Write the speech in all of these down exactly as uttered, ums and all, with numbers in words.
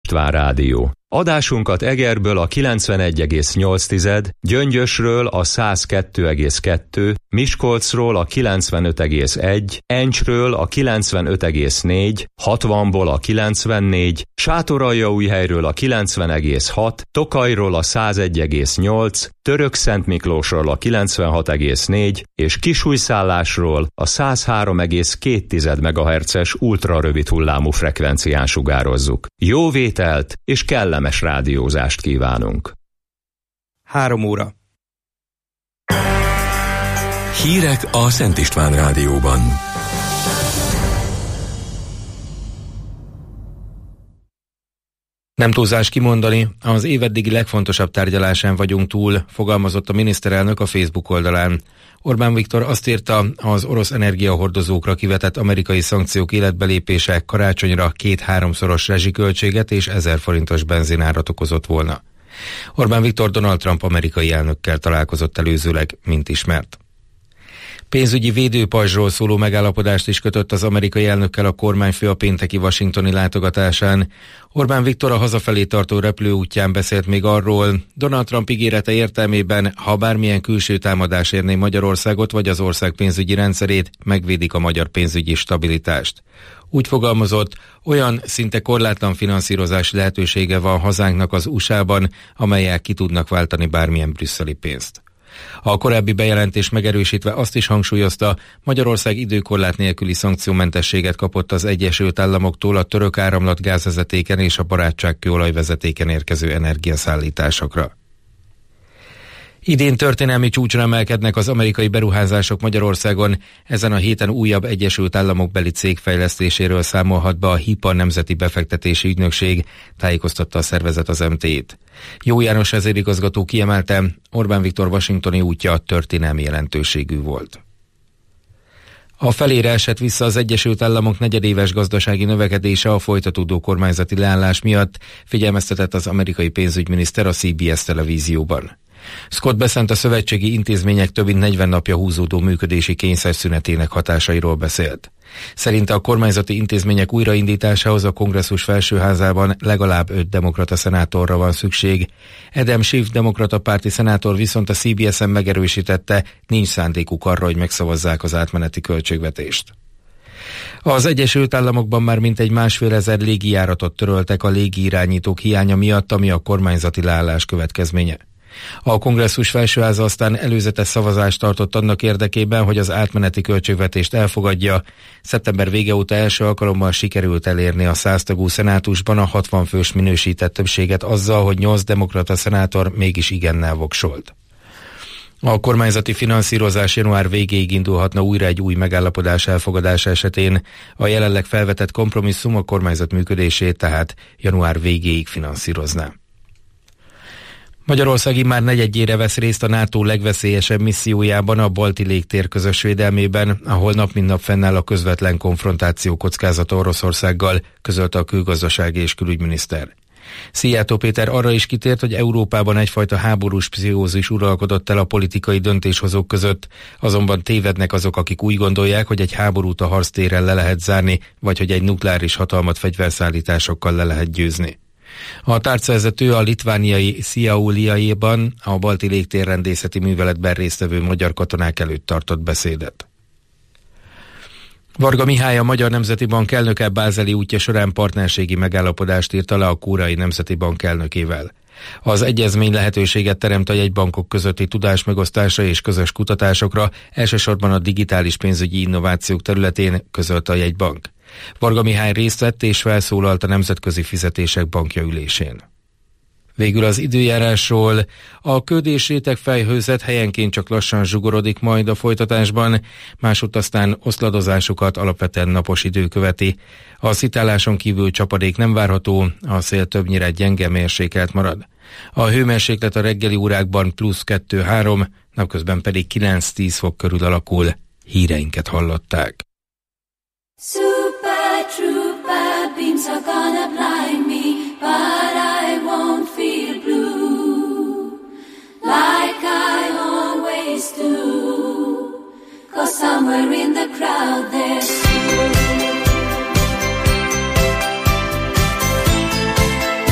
István Rádió. Adásunkat Egerből a kilencvenegy egész nyolc, Gyöngyösről a száz kettő egész kettő, Miskolcról a kilencvenöt egész egy, Encsről a kilencvenöt egész négy, hatvanból a kilencvennégy, Sátoraljaújhelyről a kilencven egész hat, Tokajról a száz egy egész nyolc, Törökszentmiklósról a kilencvenhat egész négy és Kisújszállásról a száz három egész két megahertzes ultrarövid hullámú frekvencián sugározzuk. Jó vételt és kellemes rádiózást kívánunk. Három óra. Hírek a Szent István Rádióban. Nem túlzás kimondani, az éveddigi legfontosabb tárgyalásán vagyunk túl, fogalmazott a miniszterelnök a Facebook oldalán. Orbán Viktor azt írta, az orosz energiahordozókra kivetett amerikai szankciók életbelépése karácsonyra két-háromszoros rezsiköltséget és ezer forintos benzinárat okozott volna. Orbán Viktor Donald Trump amerikai elnökkel találkozott előzőleg, mint ismert. Pénzügyi védőpajzsról szóló megállapodást is kötött az amerikai elnökkel a kormányfő a pénteki washingtoni látogatásán. Orbán Viktor a hazafelé tartó repülőútján beszélt még arról, Donald Trump ígérete értelmében, ha bármilyen külső támadás érné Magyarországot vagy az ország pénzügyi rendszerét, megvédik a magyar pénzügyi stabilitást. Úgy fogalmazott, olyan szinte korlátlan finanszírozási lehetősége van hazánknak az u es á-ban, amelyek ki tudnak váltani bármilyen brüsszeli pénzt. A korábbi bejelentés megerősítve azt is hangsúlyozta, Magyarország időkorlát nélküli szankciómentességet kapott az Egyesült Államoktól a török áramlat gázvezetéken és a barátságkőolajvezetéken érkező energiaszállításokra. Idén történelmi csúcsra emelkednek az amerikai beruházások Magyarországon, ezen a héten újabb Egyesült Államok beli cég fejlesztéséről számolhat be a HIPA Nemzeti Befektetési Ügynökség, tájékoztatta a szervezet az em té é-t. Jó János vezérigazgató kiemelte, Orbán Viktor washingtoni útja történelmi jelentőségű volt. A felére esett vissza az Egyesült Államok negyedéves gazdasági növekedése a folytatódó kormányzati leállás miatt, figyelmeztetett az amerikai pénzügyminiszter a cé bé es televízióban. Scott Bessent a szövetségi intézmények több mint negyven napja húzódó működési kényszerszünetének hatásairól beszélt. Szerinte a kormányzati intézmények újraindításához a kongresszus felsőházában legalább öt demokrata szenátorra van szükség. Adam Schiff demokrata párti szenátor viszont a cé bé es-en megerősítette, nincs szándékuk arra, hogy megszavazzák az átmeneti költségvetést. Az Egyesült Államokban már mintegy másfél ezer légijáratot töröltek a légiirányítók hiánya miatt, ami a kormányzati leállás következménye. A kongresszus felsőháza aztán előzetes szavazást tartott annak érdekében, hogy az átmeneti költségvetést elfogadja. Szeptember vége óta első alkalommal sikerült elérni a száz tagú szenátusban a hatvan fős minősített többséget azzal, hogy nyolc demokrata szenátor mégis igennel voksolt. A kormányzati finanszírozás január végéig indulhatna újra egy új megállapodás elfogadása esetén. A jelenleg felvetett kompromisszum a kormányzat működését tehát január végéig finanszírozná. Magyarország immár negyedjére vesz részt a NATO legveszélyesebb missziójában, a balti légtér közös védelmében, ahol nap mint nap fennáll a közvetlen konfrontáció kockázata Oroszországgal, közölte a külgazdasági és külügyminiszter. Szijjártó Péter arra is kitért, hogy Európában egyfajta háborús pszichózis uralkodott el a politikai döntéshozók között, azonban tévednek azok, akik úgy gondolják, hogy egy háborút a harctéren le lehet zárni, vagy hogy egy nukleáris hatalmat fegyverszállításokkal le lehet győzni. A tárcavezető a litvániai Sziauliaiban a balti légtérrendészeti műveletben résztvevő magyar katonák előtt tartott beszédet. Varga Mihály, a Magyar Nemzeti Bank elnöke bázeli útja során partnerségi megállapodást írt alá a Koreai Nemzeti Bank elnökével. Az egyezmény lehetőséget teremt a jegybankok közötti tudásmegosztásra és közös kutatásokra, elsősorban a digitális pénzügyi innovációk területén, közölte a jegybank. Varga Mihály részt vett és felszólalt a Nemzetközi Fizetések Bankja ülésén. Végül az időjárásról. A köd és rétegfejhőzet helyenként csak lassan zsugorodik majd a folytatásban, másútt aztán oszladozásokat alapvetően napos idő követi. A szitáláson kívül csapadék nem várható, a szél többnyire gyenge mérsékelt marad. A hőmérséklet a reggeli órákban plusz kettő-három, napközben pedig kilenc-tíz fok körül alakul. Híreinket hallották. Super trooper beams are gonna blind me, but I won't feel blue like I always do, 'cause somewhere in the crowd there's you.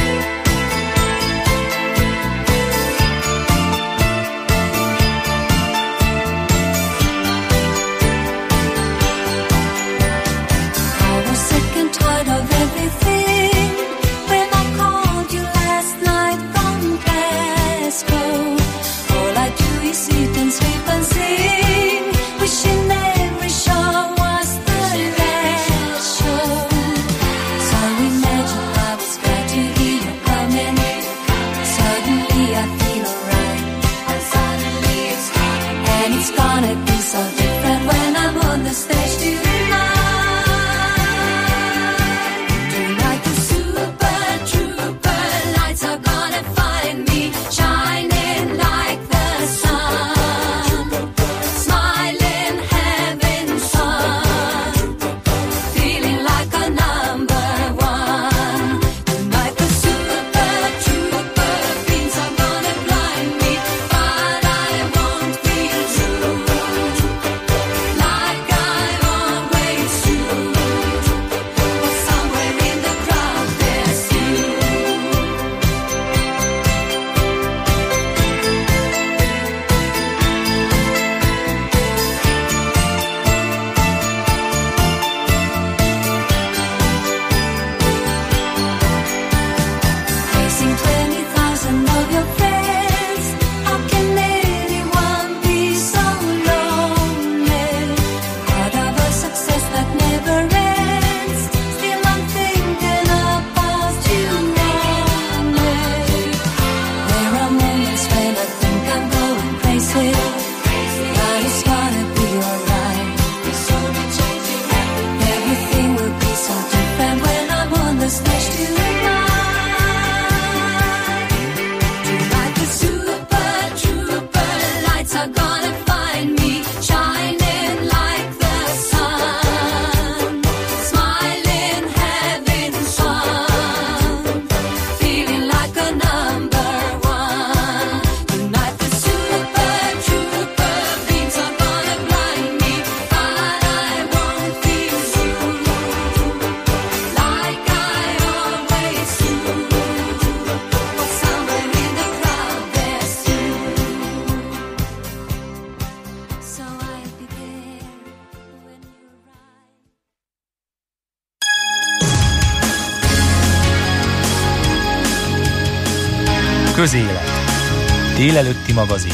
Közélet. Délelőtti magazin.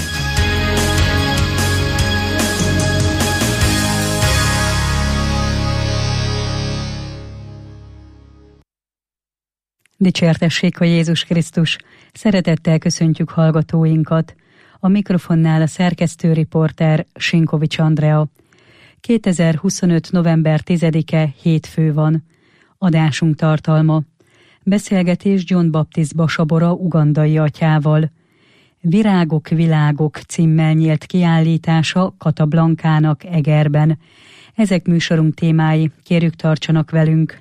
Dicsértessék a Jézus Krisztus! Szeretettel köszöntjük hallgatóinkat. A mikrofonnál a szerkesztő riporter Sinkovics Andrea. kétezer-huszonöt. november tizedike hétfő van. Adásunk tartalma. Beszélgetés John Baptist Basabora ugandai atyával. Virágok, világok címmel nyílt kiállítása Katablankának Egerben. Ezek műsorunk témái, kérjük tartsanak velünk.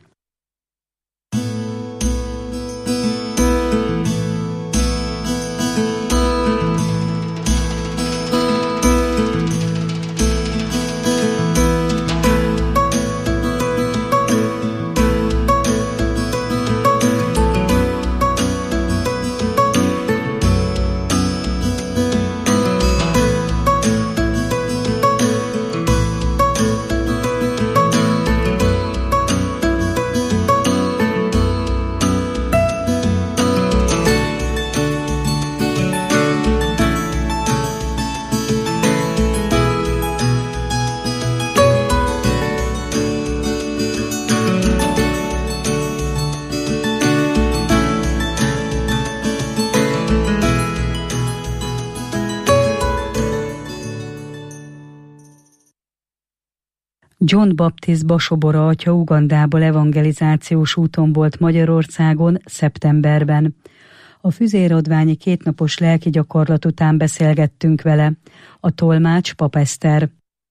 John Baptist Basabora atya Ugandából evangelizációs úton volt Magyarországon szeptemberben. A füzéradványi kétnapos lelki gyakorlat után beszélgettünk vele. A tolmács Pap Eszter.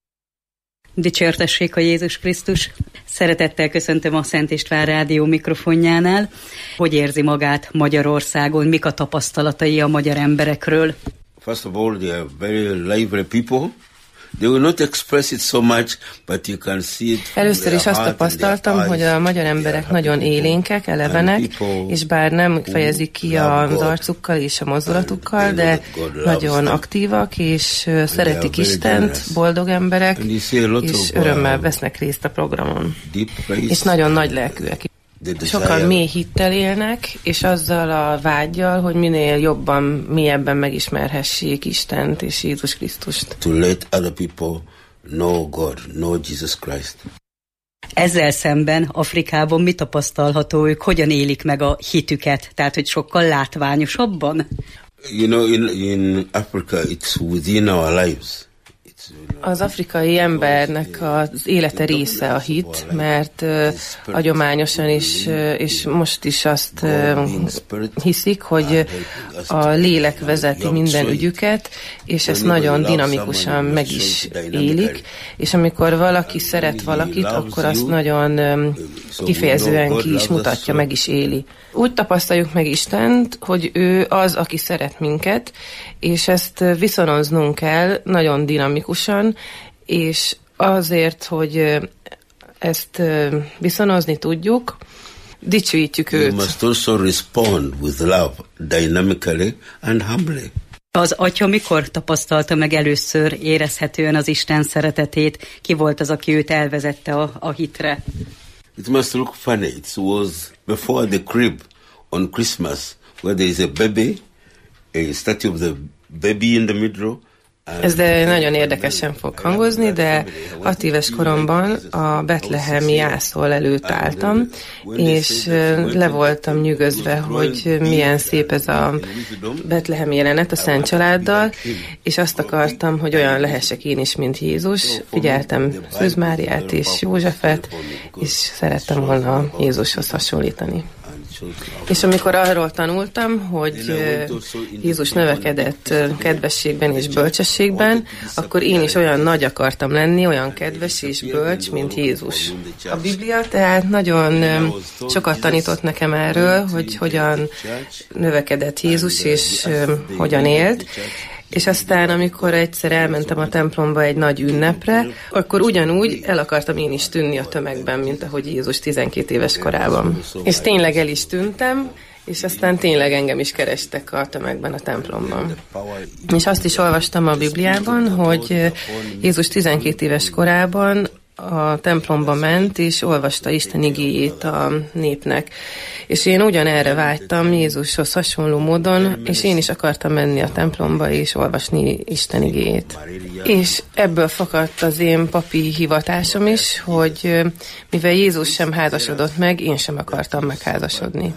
Dicsértessék a Jézus Krisztus! Szeretettel köszöntöm a Szent István Rádió mikrofonjánál. Hogy érzi magát Magyarországon? Mik a tapasztalatai a magyar emberekről? First of all, they are very lively people. They will not express it so much, but you can see it. Először is azt tapasztaltam, hogy a magyar emberek nagyon élénkek, elevenek, és bár nem fejezik ki az arcukkal és a mozdulatukkal, de nagyon aktívak, és szeretik Istent, boldog emberek, és örömmel vesznek részt a programon. És nagyon nagy lelkűek. Sokan mély hittel élnek, és azzal a vággyal, hogy minél jobban, mélyebben megismerhessék Istent és Jézus Krisztust. To let other people know God, know Jesus Christ. Ezzel szemben Afrikában mi tapasztalható, ők hogyan élik meg a hitüket? Tehát, hogy sokkal látványosabban? You know, in, in Africa it's within our lives. Az afrikai embernek az élete része a hit, mert uh, agyományosan is, uh, és most is azt uh, hiszik, hogy a lélek vezeti minden ügyüket, és ezt nagyon dinamikusan meg is élik, és amikor valaki szeret valakit, akkor azt nagyon um, kifejezően ki is mutatja, meg is éli. Úgy tapasztaljuk meg Istent, hogy ő az, aki szeret minket, és ezt viszonoznunk kell nagyon dinamikusan, és azért, hogy ezt viszonozni tudjuk, dicsőítjük őt. You must also respond with love, dynamically and humbly. Az atya mikor tapasztalta meg először érezhetően az Isten szeretetét? Ki volt az, aki őt elvezette a, a hitre? It must look funny. It was before the crib on Christmas, where there is a baby, a statue of the baby in the middle. Ez de nagyon érdekesen fog hangozni, de hat éves koromban a betlehemi jászol előtt álltam, és le voltam nyűgözve, hogy milyen szép ez a betlehemi jelenet a Szent Családdal, és azt akartam, hogy olyan lehessek én is, mint Jézus. Figyeltem Szűz Máriát és Józsefet, és szerettem volna Jézushoz hasonlítani. És amikor arról tanultam, hogy Jézus növekedett kedvességben és bölcsességben, akkor én is olyan nagy akartam lenni, olyan kedves és bölcs, mint Jézus. A Biblia tehát nagyon sokat tanított nekem erről, hogy hogyan növekedett Jézus és hogyan élt. És aztán, amikor egyszer elmentem a templomba egy nagy ünnepre, akkor ugyanúgy el akartam én is tűnni a tömegben, mint ahogy Jézus tizenkét éves korában. És tényleg el is tűntem, és aztán tényleg engem is kerestek a tömegben a templomban. És azt is olvastam a Bibliában, hogy Jézus tizenkét éves korában a templomba ment, és olvasta Isten igéjét a népnek. És én ugyanerre vágytam, Jézushoz hasonló módon, és én is akartam menni a templomba, és olvasni Isten igéjét. És ebből fakadt az én papi hivatásom is, hogy mivel Jézus sem házasodott meg, én sem akartam megházasodni.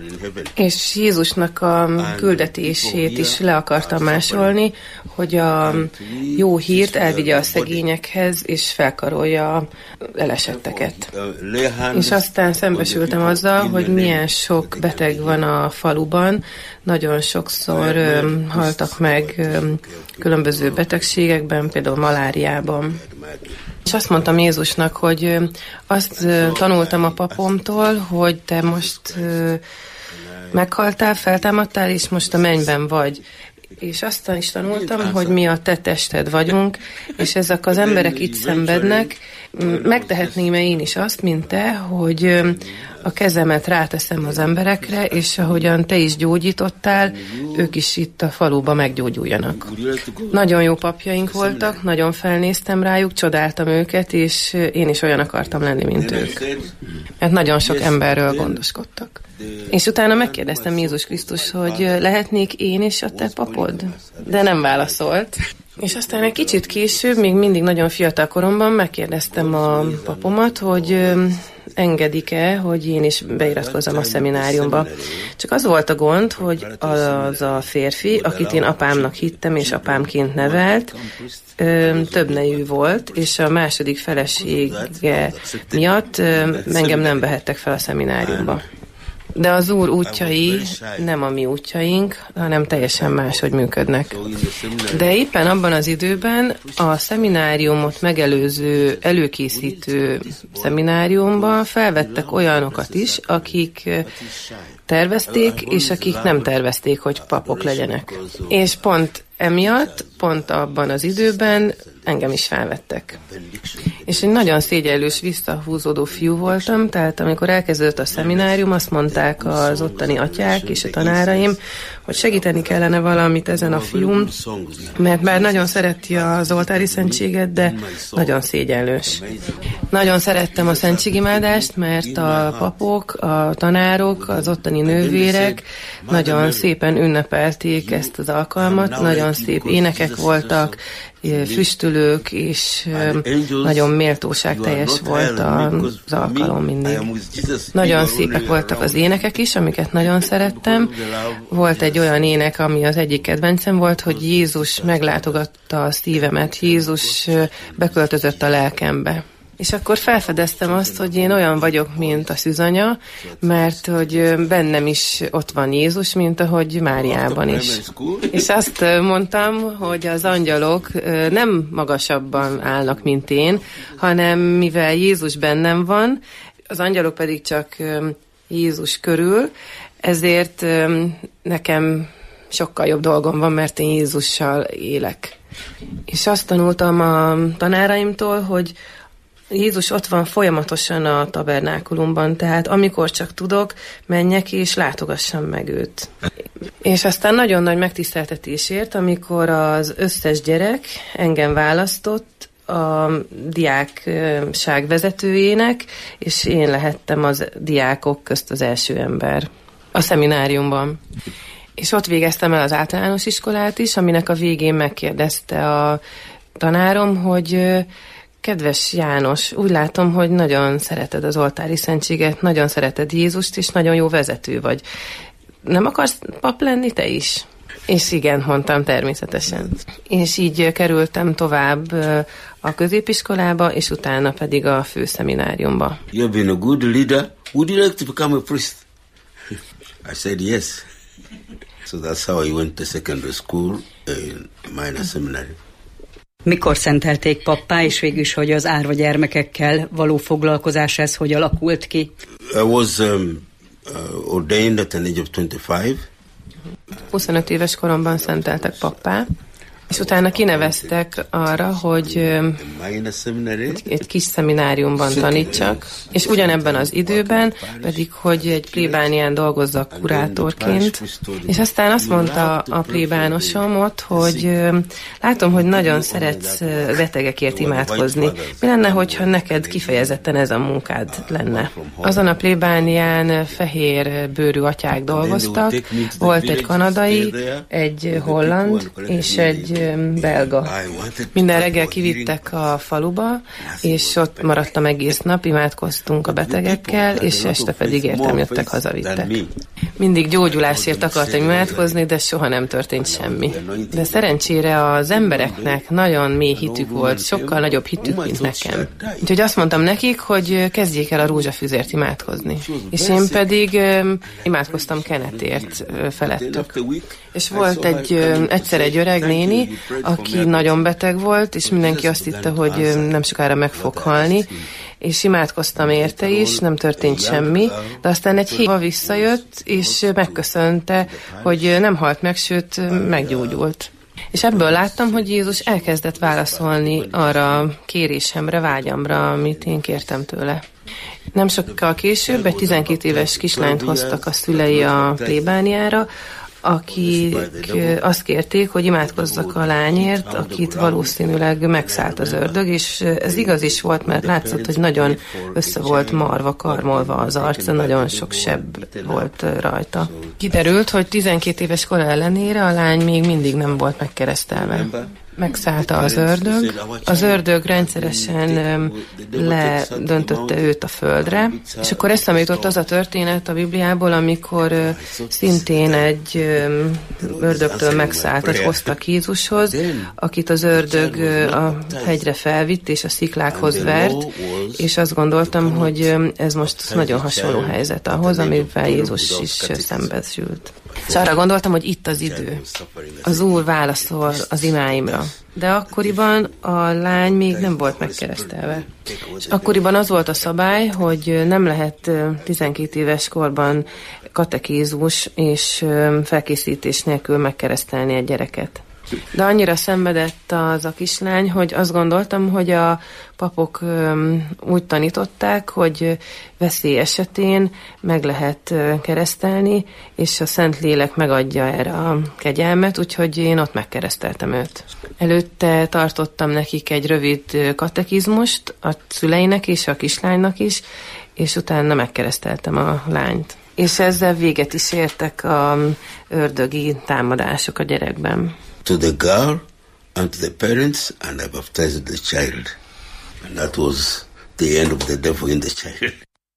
És Jézusnak a küldetését is le akartam másolni, hogy a jó hírt elvigye a szegényekhez, és felkarolja a elesetteket. És aztán szembesültem azzal, hogy milyen sok beteg van a faluban, nagyon sokszor öm, haltak meg öm, különböző betegségekben, például maláriában. És azt mondtam Jézusnak, hogy öm, azt öm, tanultam a papomtól, hogy te most öm, meghaltál, feltámadtál, és most a mennyben vagy. És azt is tanultam, hogy mi a te tested vagyunk, és ezek az emberek itt szenvednek. Megtehetném-e én is azt, mint te, hogy a kezemet ráteszem az emberekre, és ahogyan te is gyógyítottál, ők is itt a faluba meggyógyuljanak. Nagyon jó papjaink voltak, nagyon felnéztem rájuk, csodáltam őket, és én is olyan akartam lenni, mint ők. Mert nagyon sok emberről gondoskodtak. És utána megkérdeztem Jézus Krisztus, hogy lehetnék én is a te papod? De nem válaszolt. És aztán egy kicsit később, még mindig nagyon fiatal koromban megkérdeztem a papomat, hogy engedik-e, hogy én is beiratkozzam a szemináriumba. Csak az volt a gond, hogy az a férfi, akit én apámnak hittem, és apámként nevelt, több nejű volt, és a második felesége miatt engem nem vehettek fel a szemináriumba. De az Úr útjai nem a mi útjaink, hanem teljesen máshogy működnek. De éppen abban az időben a szemináriumot megelőző, előkészítő szemináriumban felvettek olyanokat is, akik tervezték, és akik nem tervezték, hogy papok legyenek. És pont emiatt, pont abban az időben engem is felvettek. És egy nagyon szégyellős, visszahúzódó fiú voltam, tehát amikor elkezdődött a szeminárium, azt mondták az ottani atyák és a tanáraim, hogy segíteni kellene valamit ezen a fiún, mert már nagyon szereti az oltári szentséget, de nagyon szégyellős. Nagyon szerettem a szentségimádást, mert a papok, a tanárok, az ottani nővérek nagyon szépen ünnepelték ezt az alkalmat, nagyon szép énekek voltak, füstölők, és nagyon méltóságteljes volt az alkalom mindig. Nagyon szépek voltak az énekek is, amiket nagyon szerettem. Volt egy olyan ének, ami az egyik kedvencem volt, hogy Jézus meglátogatta a szívemet, Jézus beköltözött a lelkembe. És akkor felfedeztem azt, hogy én olyan vagyok, mint a szűzanya, mert hogy bennem is ott van Jézus, mint ahogy Máriában is. És azt mondtam, hogy az angyalok nem magasabban állnak, mint én, hanem mivel Jézus bennem van, az angyalok pedig csak Jézus körül, ezért nekem sokkal jobb dolgom van, mert én Jézussal élek. És azt tanultam a tanáraimtól, hogy Jézus ott van folyamatosan a tabernákulumban, tehát amikor csak tudok, menjek és látogassam meg őt. És aztán nagyon nagy megtiszteltetésért, amikor az összes gyerek engem választott a diákság vezetőjének, és én lehettem az diákok közt az első ember a szemináriumban. És ott végeztem el az általános iskolát is, aminek a végén megkérdezte a tanárom, hogy kedves János, úgy látom, hogy nagyon szereted az oltári szentséget, nagyon szereted Jézust, és nagyon jó vezető vagy. Nem akarsz pap lenni te is? És igen, mondtam természetesen. És így kerültem tovább a középiskolába, és utána pedig a főszemináriumba. You have been a good leader. Would you like to become a priest? I said yes. So that's how I went to secondary school in minor seminary. Mikor szentelték pappá, és végülis, hogy az árva gyermekekkel való foglalkozás ez hogy alakult ki? I was um, uh, ordained at an age of twenty-five. huszonöt éves koromban szenteltek pappá. És utána kineveztek arra, hogy egy, egy kis szemináriumban tanítsak, és ugyanebben az időben pedig, hogy egy plébánián dolgozzak kurátorként. És aztán azt mondta a plébánosom ott, hogy látom, hogy nagyon szeretsz betegekért imádkozni. Mi lenne, hogyha neked kifejezetten ez a munkád lenne? Azon a plébánián fehér bőrű atyák dolgoztak, volt egy kanadai, egy holland és egy belga. Minden reggel kivittek a faluba, és ott maradtam egész nap, imádkoztunk a betegekkel, és este pedig értem jöttek, hazavittek. Mindig gyógyulásért akartam imádkozni, de soha nem történt semmi. De szerencsére az embereknek nagyon mély hitük volt, sokkal nagyobb hitük, mint nekem. Úgyhogy azt mondtam nekik, hogy kezdjék el a rózsafüzért imádkozni. És én pedig imádkoztam Kennethért felettük. És volt egy, egyszer egy öreg néni, aki nagyon beteg volt, és mindenki azt hitte, hogy nem sokára meg fog halni, és imádkoztam érte is, nem történt semmi, de aztán egy héttel visszajött, és megköszönte, hogy nem halt meg, sőt, meggyógyult. És ebből láttam, hogy Jézus elkezdett válaszolni arra a kérésemre, vágyamra, amit én kértem tőle. Nem sokkal később egy tizenkét éves kislányt hoztak a szülei a plébániára, akik azt kérték, hogy imádkozzak a lányért, akit valószínűleg megszállt az ördög, és ez igaz is volt, mert látszott, hogy nagyon össze volt marva, karmolva az arca, nagyon sok seb volt rajta. Kiderült, hogy tizenkét éves kora ellenére a lány még mindig nem volt megkeresztelve. Megszállta az ördög. Az ördög rendszeresen ledöntötte őt a földre, és akkor eszembe jutott az a történet a Bibliából, amikor szintén egy ördögtől megszálltat hoztak Jézushoz, akit az ördög a hegyre felvitt, és a sziklákhoz vert, és azt gondoltam, hogy ez most nagyon hasonló helyzet ahhoz, amivel Jézus is szembesült. És arra gondoltam, hogy itt az idő. Az Úr válaszol az imáimra. De akkoriban a lány még nem volt megkeresztelve. És akkoriban az volt a szabály, hogy nem lehet tizenkét éves korban katekézus és felkészítés nélkül megkeresztelni egy gyereket. De annyira szenvedett az a kislány, hogy azt gondoltam, hogy a papok úgy tanították, hogy veszély esetén meg lehet keresztelni, és a Szentlélek megadja erre a kegyelmet, úgyhogy én ott megkereszteltem őt. Előtte tartottam nekik egy rövid katekizmust, a szüleinek és a kislánynak is, és utána megkereszteltem a lányt. És ezzel véget is értek a ördögi támadások a gyerekben. To the girl and to the parents, and I baptized the child. And that was the end of the devil in the child.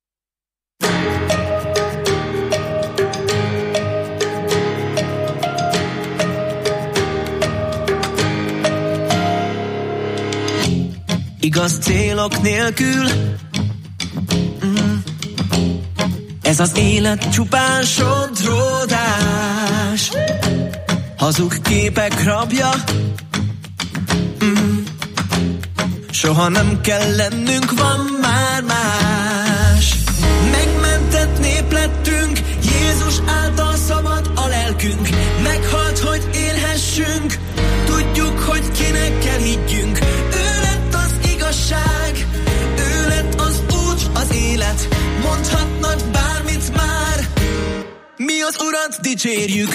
Igaz célok nélkül, mm. ez az élet csupán sodródás. Hazug képek rabja, mm. soha nem kell lennünk, van már más. Megmentett nép lettünk, Jézus által szabad a lelkünk. Meghalt, hogy élhessünk, tudjuk, hogy kinek kell higgyünk. Ő lett az igazság, ő lett az út, az élet. Mondhatnak bármit már, mi az Urat dicsérjük.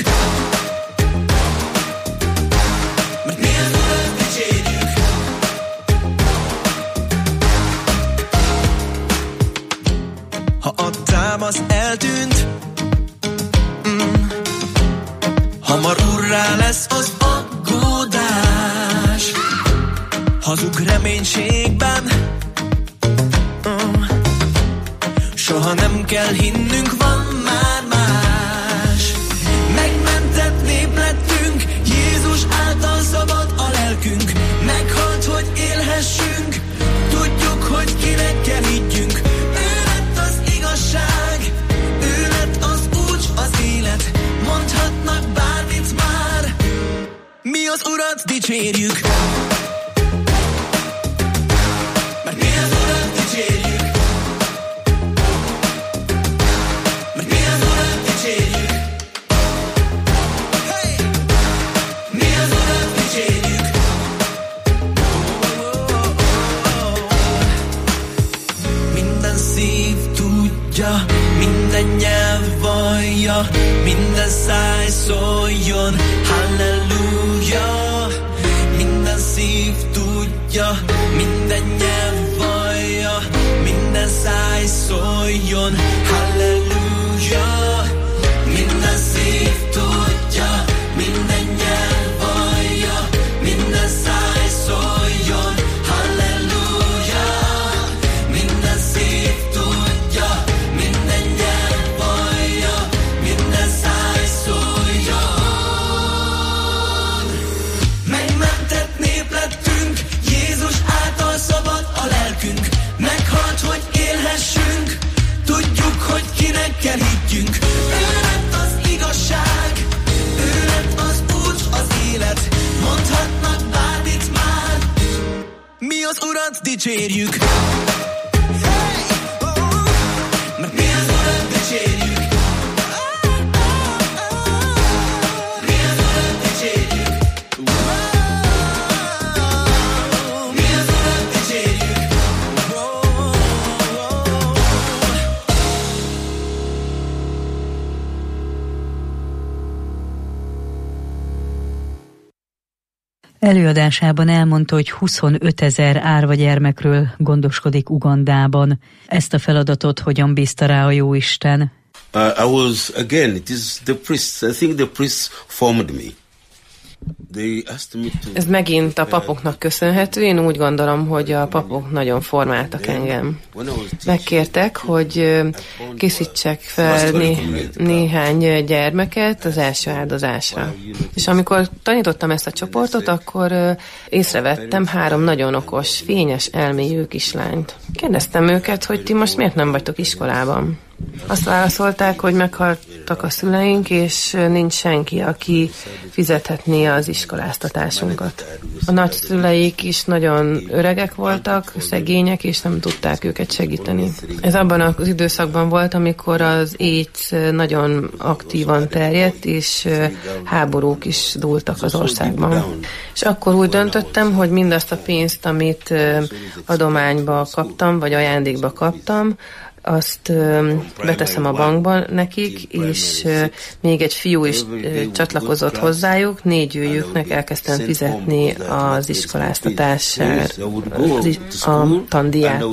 Ha a támasz eltűnt, mm, hamar urrá lesz az aggódás. Hazug reménységben, mm, soha nem kell hinnünk, van már más. Megmentett nép lettünk, Jézus által szabad a lelkünk. Meghalt, hogy élhessünk, tudjuk, hogy kinek kell higgyünk. Ő lett az út, az élet. Mondhatnak bármit már, mi az Urat dicsérjük. Mert mi az Urat dicsérjük. Mert mi az Urat dicsérjük. Hey! Mi az Urat dicsérjük. minden száj szóljon, halleluja. Minden szív tudja, minden nyelv vallja, minden száj szóljon, halleluja. Minden szív tudja, minden nyelv vallja, minden száj szóljon, halleluja. Minden szív tudja, minden nyelv vallja, minden száj szóljon. Megmentett nép lettünk, Jézus által szabad a lelkünk. Meghalt, hogy élhessünk, tudjuk, hogy kinek kell higgyünk. Ő lett az igazság, ő lett az út, az élet. Mondhatnak bármit már, mi az Urat dicsérjük. Hey! Oh! Mi az Urat dicsérjük. Mi az Urat dicsérjük. Mi az Urat dicsérjük. Előadásában elmondta, hogy huszonöt ezer árva gyermekről gondoskodik Ugandában. Ezt a feladatot hogyan bízta rá a Jóisten? Uh, I was, again, it is the priests. I think the priests formed me. Ez megint a papoknak köszönhető. Én úgy gondolom, hogy a papok nagyon formáltak engem. Megkértek, hogy készítsek fel né- néhány gyermeket az első áldozásra. És amikor tanítottam ezt a csoportot, akkor észrevettem három nagyon okos, fényes elmélyű kislányt. Kérdeztem őket, hogy ti most miért nem vagytok iskolában? Azt válaszolták, hogy meghaltak a szüleink, és nincs senki, aki fizethetné az iskoláztatásunkat. A nagyszüleik is nagyon öregek voltak, szegények, és nem tudták őket segíteni. Ez abban az időszakban volt, amikor az AIDS nagyon aktívan terjedt, és háborúk is dúltak az országban. És akkor úgy döntöttem, hogy mindazt a pénzt, amit adományba kaptam, vagy ajándékba kaptam, azt ö, beteszem a bankban nekik, és ö, még egy fiú is ö, csatlakozott hozzájuk, négy őjüknek elkezdtem fizetni az iskoláztatását, a tandíját.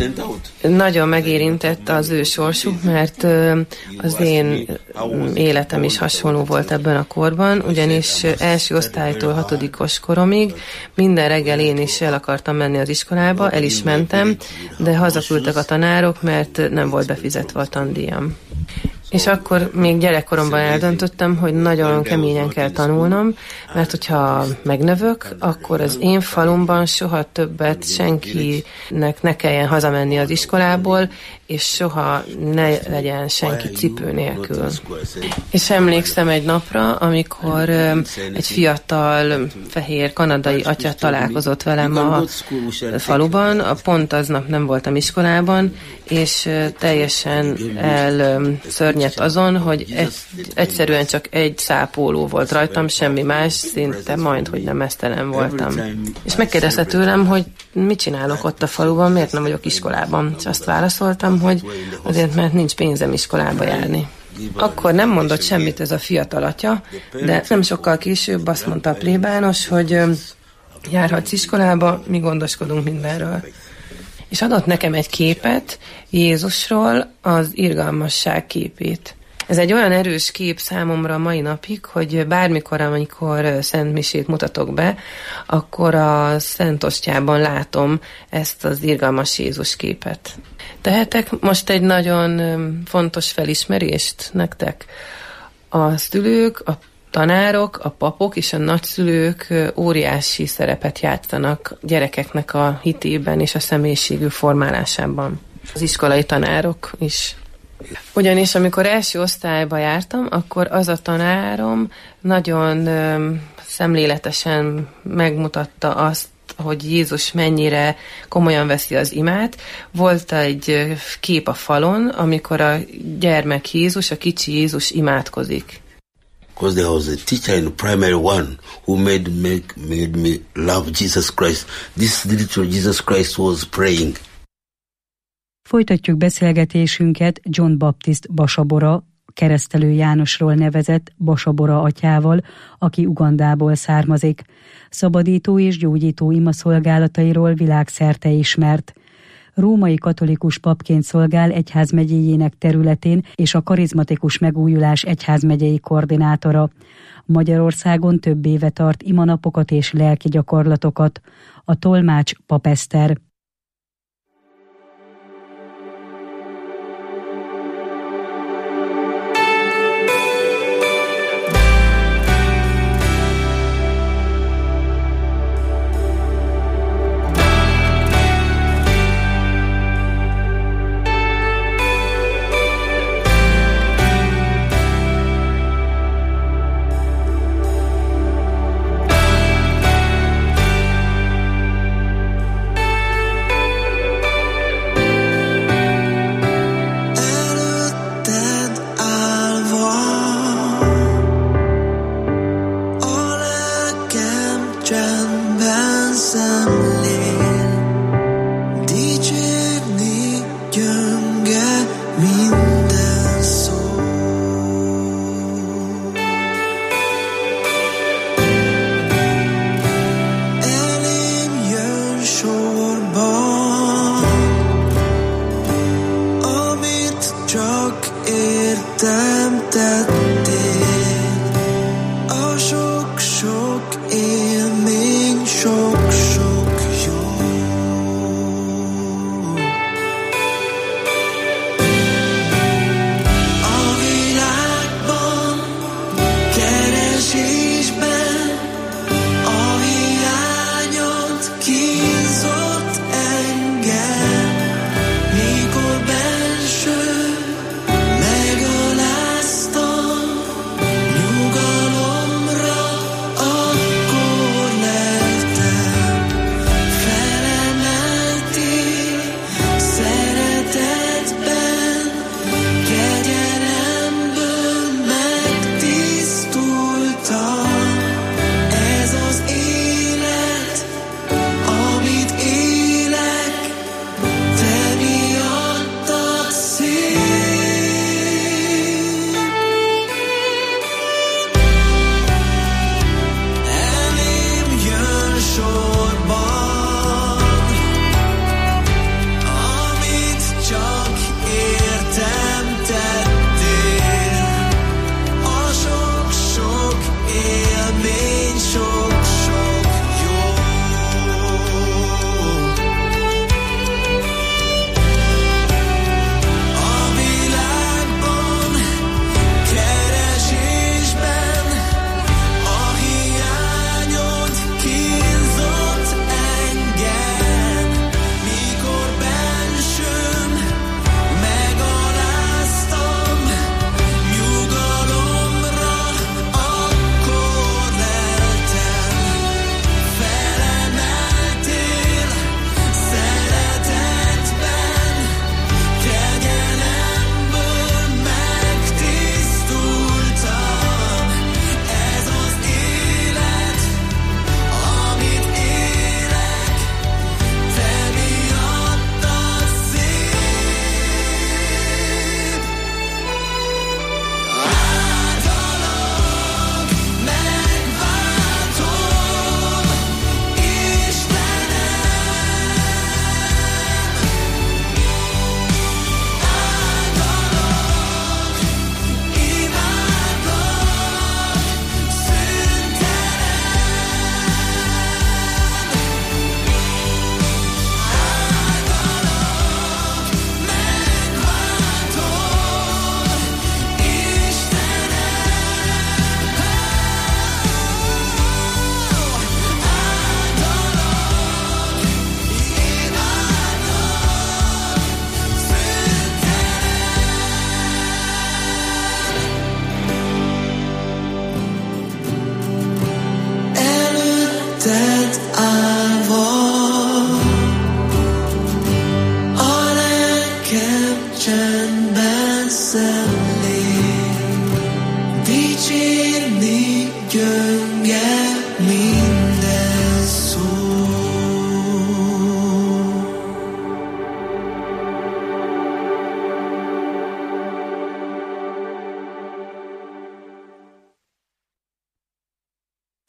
Nagyon megérintett az ő sorsuk, mert ö, az én életem is hasonló volt ebben a korban, ugyanis első osztálytól hatodikos koromig minden reggel én is el akartam menni az iskolába, el is mentem, de hazaküldtek a tanárok, mert nem volt befizetve a tandíjam. És akkor még gyerekkoromban eldöntöttem, hogy nagyon keményen kell tanulnom, mert hogyha megnövök, akkor az én falumban soha többet senkinek ne kelljen hazamenni az iskolából, és soha ne legyen senki cipő nélkül. És emlékszem egy napra, amikor egy fiatal, fehér kanadai atya találkozott velem a faluban, a pont aznap nem voltam iskolában, és teljesen elszörnyedt azon, hogy egy, egyszerűen csak egy szápóló volt rajtam, semmi más, szinte majd, hogy nem meztelen voltam. És megkérdezte tőlem, hogy mit csinálok ott a faluban, miért nem vagyok iskolában. És azt válaszoltam, hogy azért, mert nincs pénzem iskolába járni. Akkor nem mondott semmit ez a fiatal atya, de nem sokkal később azt mondta a plébános, hogy járhatsz iskolába, mi gondoskodunk mindenről. És adott nekem egy képet Jézusról, az irgalmasság képét. Ez egy olyan erős kép számomra a mai napig, hogy bármikor, amikor Szent Misét mutatok be, akkor a Szent Ostjában látom ezt az irgalmas Jézus képet. Tehetek most egy nagyon fontos felismerést nektek. A szülők, a tanárok, a papok és a nagyszülők óriási szerepet játszanak gyerekeknek a hitében és a személyiségű formálásában. Az iskolai tanárok is. Ugyanis amikor első osztályba jártam, akkor az a tanárom nagyon ö, szemléletesen megmutatta azt, hogy Jézus mennyire komolyan veszi az imát. Volt egy kép a falon, amikor a gyermek Jézus, a kicsi Jézus imádkozik. Because there was a teacher in primary one who made, make, made me love Jesus Christ. This little Jesus Christ was praying. Folytatjuk beszélgetésünket John Baptist Basabora Keresztelő Jánosról nevezett Basabora atyával, aki Ugandából származik. Szabadító és gyógyító imaszolgálatairól világszerte ismert. Római katolikus papként szolgál egyházmegyéjének területén és a karizmatikus megújulás egyházmegyei koordinátora. Magyarországon több éve tart imanapokat és lelki gyakorlatokat. A tolmács Pap Eszter.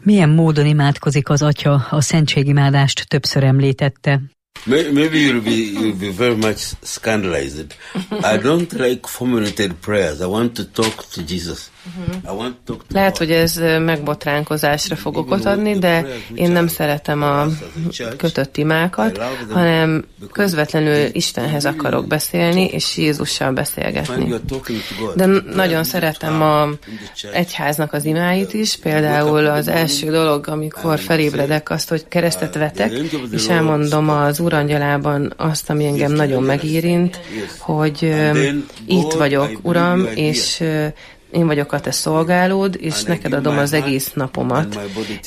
Milyen módon imádkozik az atya? A szentségimádást többször említette. Maybe you'll be, you'll be very much scandalized. I don't like formulated prayers. I want to talk to Jesus. I want to talk to Lehet, hogy ez megbotránkozásra fog okot adni, de én nem szeretem a kötött imákat, hanem közvetlenül Istenhez akarok beszélni, és Jézussal beszélgetni. De nagyon szeretem az egyháznak az imáit is, például az első dolog, amikor felébredek azt, hogy keresztet vetek, és elmondom az Úr angyalában azt, ami engem nagyon megérint, hogy itt vagyok, Uram, és én vagyok a te szolgálód, és neked adom az egész napomat.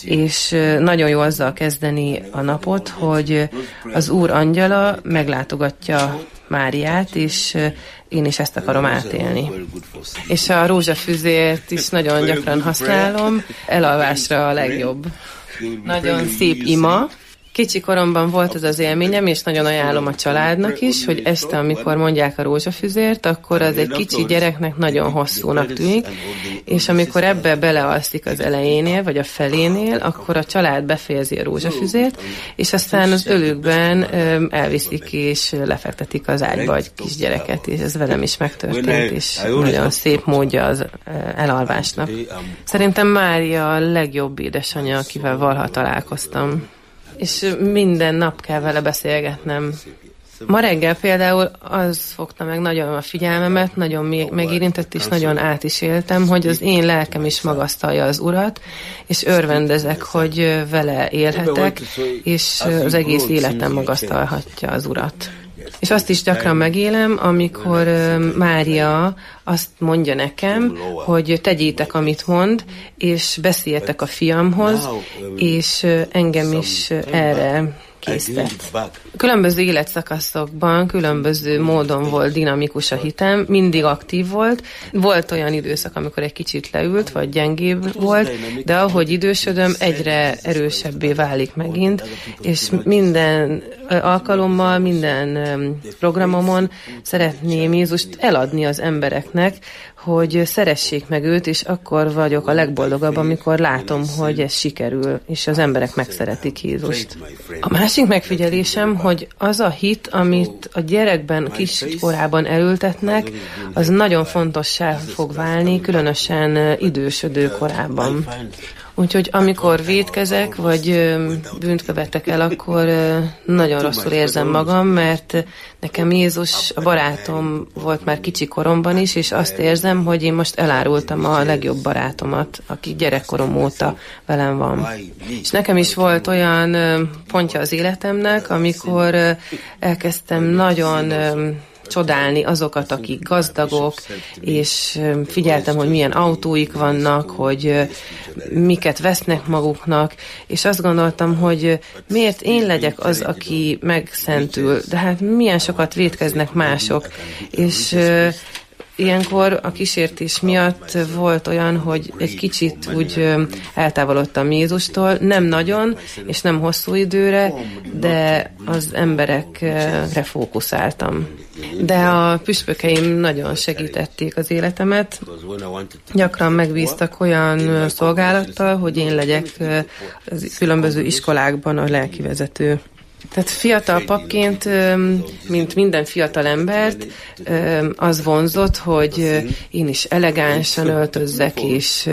És nagyon jó azzal kezdeni a napot, hogy az Úr angyala meglátogatja Máriát, és én is ezt akarom átélni. És a rózsafüzért is nagyon gyakran használom, elalvásra a legjobb. Nagyon szép ima. Kicsi koromban volt ez az élményem, és nagyon ajánlom a családnak is, hogy este, amikor mondják a rózsafüzért, akkor az egy kicsi gyereknek nagyon hosszúnak tűnik, és amikor ebbe belealszik az elejénél, vagy a felénél, akkor a család befejezi a rózsafüzért, és aztán az ölükben elviszik, és lefektetik az ágyba egy kisgyereket, és ez velem is megtörtént, és nagyon szép módja az elalvásnak. Szerintem Mária a legjobb édesanyja, akivel valaha találkoztam. És minden nap kell vele beszélgetnem. Ma reggel például az fogta meg nagyon a figyelmemet, nagyon megérintett, és nagyon át is éltem, hogy az én lelkem is magasztalja az Urat, és örvendezek, hogy vele élhetek, és az egész életem magasztalhatja az Urat. És azt is gyakran megélem, amikor Mária azt mondja nekem, hogy tegyétek, amit mond, és beszéljetek a fiamhoz, és engem is erre készített. Különböző életszakaszokban, különböző módon volt dinamikus a hitem, mindig aktív volt. Volt olyan időszak, amikor egy kicsit leült, vagy gyengébb volt, de ahogy idősödöm, egyre erősebbé válik megint, és minden alkalommal, minden programomon szeretném Jézust eladni az embereknek, hogy szeressék meg őt, és akkor vagyok a legboldogabb, amikor látom, hogy ez sikerül, és az emberek megszeretik Jézust. A másik megfigyelésem, hogy az a hit, amit a gyerekben kis korában elültetnek, az nagyon fontossá fog válni, különösen idősödő korában. Úgyhogy amikor vétkezek, vagy bűnt követek el, akkor nagyon rosszul érzem magam, mert nekem Jézus a barátom volt már kicsi koromban is, és azt érzem, hogy én most elárultam a legjobb barátomat, aki gyerekkorom óta velem van. És nekem is volt olyan pontja az életemnek, amikor elkezdtem nagyon csodálni azokat, akik gazdagok, és figyeltem, hogy milyen autóik vannak, hogy miket vesznek maguknak, és azt gondoltam, hogy miért én legyek az, aki megszentül, de hát milyen sokat vétkeznek mások, és ilyenkor a kísértés miatt volt olyan, hogy egy kicsit úgy eltávolodtam Jézustól, nem nagyon, és nem hosszú időre, de az emberekre fókuszáltam. De a püspökeim nagyon segítették az életemet. Gyakran megbíztak olyan szolgálattal, hogy én legyek különböző iskolákban a lelkivezető. Tehát fiatal papként, mint minden fiatal embert, az vonzott, hogy én is elegánsan öltözzek, és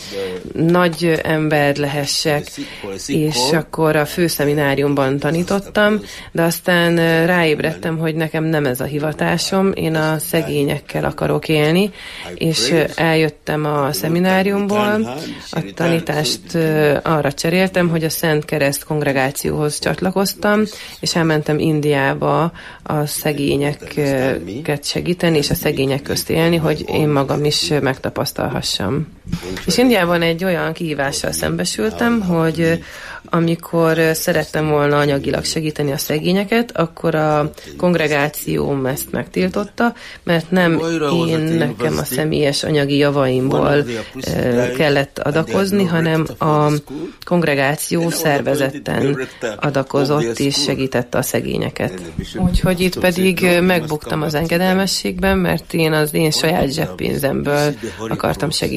nagy ember lehessek, és akkor a főszemináriumban tanítottam, de aztán ráébredtem, hogy nekem nem ez a hivatásom, én a szegényekkel akarok élni, és eljöttem a szemináriumból, a tanítást arra cseréltem, hogy a Szent Kereszt kongregációhoz csatlakoztam, és elmentem Indiába a szegényeket segíteni, és a szegények közt élni, hogy én magam is megtapasztalhassam. És Indiában egy olyan kihívással szembesültem, hogy amikor szerettem volna anyagilag segíteni a szegényeket, akkor a kongregációm ezt megtiltotta, mert nem én nekem a személyes anyagi javaimból kellett adakozni, hanem a kongregáció szervezetten adakozott és segítette a szegényeket. Úgyhogy itt pedig megbuktam az engedelmességben, mert én az én saját zseppénzemből akartam segíteni a